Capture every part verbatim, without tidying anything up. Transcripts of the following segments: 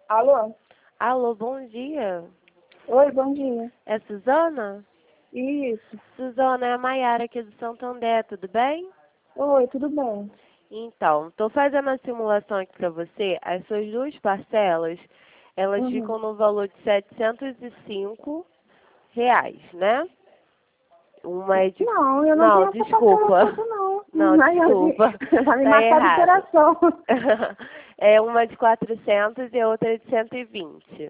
Alô? Alô, bom dia. Oi, bom dia. É Suzana? Isso. Suzana, é a Maiara aqui do Santander, tudo bem? Oi, tudo bem? Então, estou fazendo a simulação aqui para você. As suas duas parcelas, elas Uhum. ficam no valor de setecentos e cinco reais, né? Uma é de... Não, eu não Não, tenho essa parcela desculpa. toda, não. Não, Ai, eu vi- desculpa. vai me Tá matar do errado. coração. É uma de quatrocentos e a outra é de cento e vinte.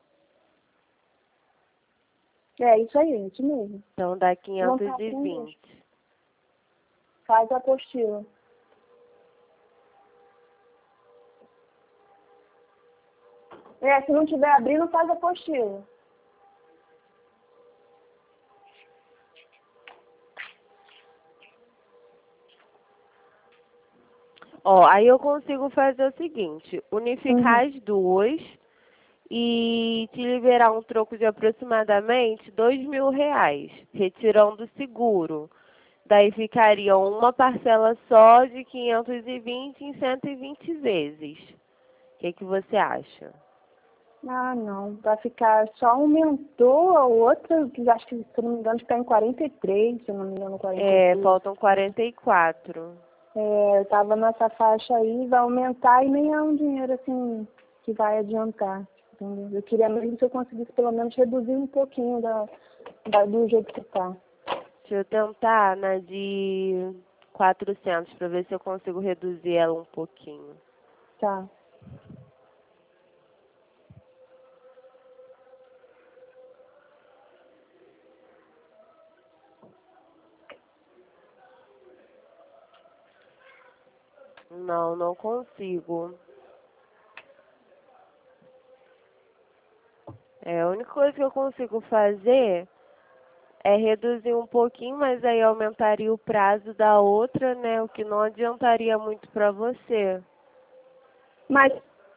É, isso aí, isso mesmo. Então dá Não quinhentos tá e com gosto. vinte. Faz a apostila. É, se não tiver abrindo, faz a apostila. Ó, aí eu consigo fazer o seguinte, unificar Uhum. as duas e te liberar um troco de aproximadamente dois mil reais, retirando o seguro. Daí ficaria uma parcela só de quinhentos e vinte em cento e vinte vezes. O que que você acha? Ah, não. Vai ficar, só aumentou a outra, que acho que, se eu não me engano, está em quarenta e três, se eu não me engano, quarenta e É, três. faltam quarenta e quatro. É, eu tava nessa faixa aí, vai aumentar e nem é um dinheiro assim que vai adiantar. Entendeu? Eu queria mesmo se eu conseguisse pelo menos reduzir um pouquinho da, da, do jeito que tá. Deixa eu tentar na de quatrocentos para ver se eu consigo reduzir ela um pouquinho. Tá. Não, não consigo. É, a única coisa que eu consigo fazer é reduzir um pouquinho, mas aí aumentaria o prazo da outra, né? O que não adiantaria muito para você. Mas,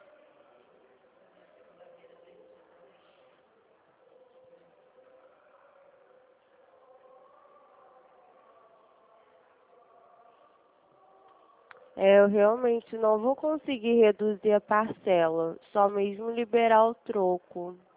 É, eu realmente não vou conseguir reduzir a parcela, só mesmo liberar o troco.